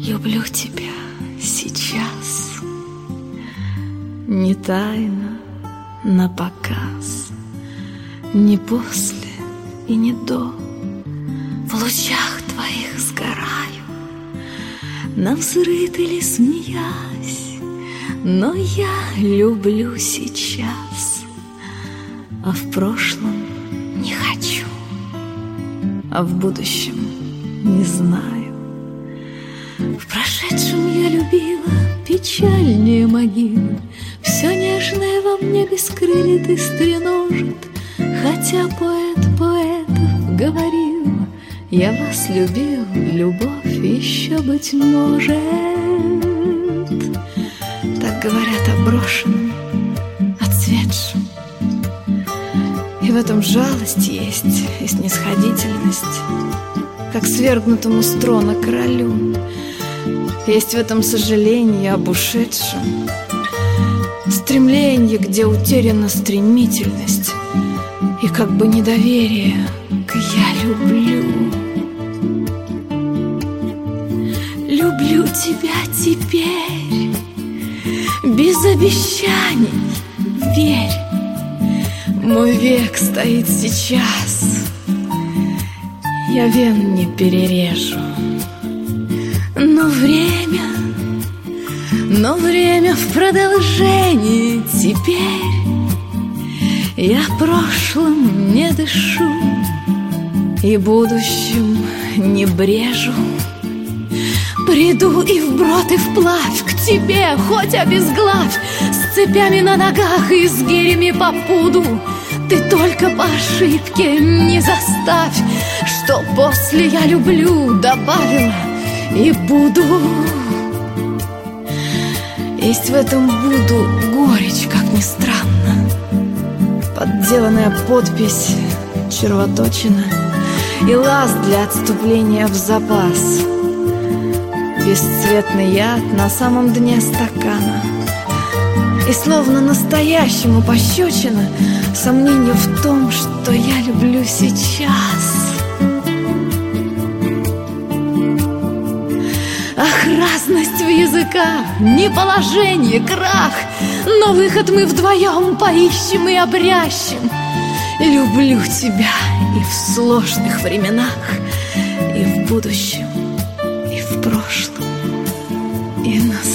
люблю тебя сейчас. Не тайно, напоказ, не после и не до. В лучах твоих сгораю, навзрыд или смеясь, но я люблю сейчас, а в прошлом не хочу, а в будущем не знаю. В прошедшем я любила печальнее могилы, все нежное во мне бескрылит и стреножит, хотя поэт поэтов говорил: я вас любил, любовь еще, быть может. Так говорят о брошенном, отцветшем. И в этом жалость есть, и снисходительность, как свергнутому с трона королю. Есть в этом сожаление об ушедшем, стремление, где утеряна стремительность, и как бы недоверие к «я люблю». Люблю тебя теперь, без обещаний, верь. Мой век стоит сейчас, я вен не перережу. Но время в продолжении теперь. Я прошлым не дышу и будущим не брежу. Приду и вброд, и вплавь к тебе, хоть обезглавь, с цепями на ногах и с гирями по пуду. Ты только по ошибке не заставь, что после «я люблю» добавила и буду. Есть в этом «буду» горечь, как ни странно, подделанная подпись, червоточина и лаз для отступления в запас. Бесцветный яд на самом дне стакана, и словно настоящему пощечина сомнение в том, что я люблю сейчас. Ах, разность в языках, не положение, крах, но выход мы вдвоем поищем и обрящем. Люблю тебя и в сложных временах, и в будущем, и в прошлом, и на